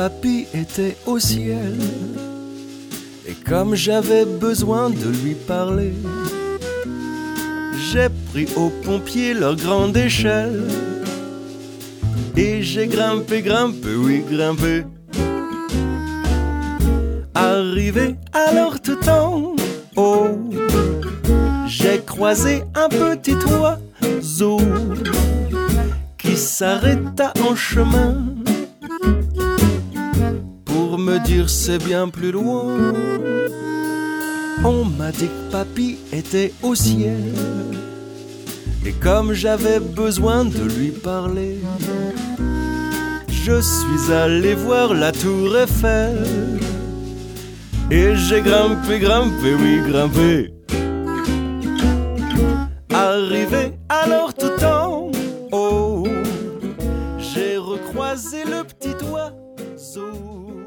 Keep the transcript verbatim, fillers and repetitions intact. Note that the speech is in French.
papy était au ciel. Et comme j'avais besoin de lui parler, j'ai pris aux pompiers leur grande échelle. Et j'ai grimpé, grimpé, oui grimpé. Arrivé alors tout en haut, j'ai croisé un petit oiseau qui s'arrêta en chemin pour me dire c'est bien plus loin. On m'a dit que papy était au ciel. Et comme j'avais besoin de lui parler, je suis allé voir la tour Eiffel. Et j'ai grimpé, grimpé, oui grimpé. Arrivé alors tout en haut, j'ai recroisé le petit oiseau